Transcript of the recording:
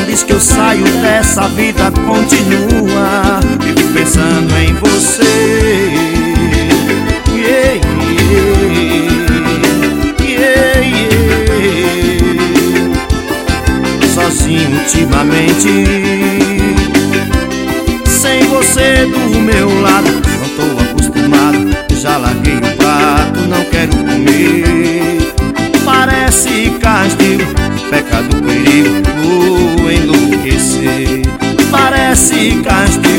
Diz que eu saio dessa vida, continua. Vivo pensando em você. Yeah, yeah, yeah, yeah. Sozinho ultimamente, sem você do meu lado. Não tô acostumado, já larguei o prato, não quero comer. Parece castigo, pecado, perigo, vou enlouquecer. Parece castigo,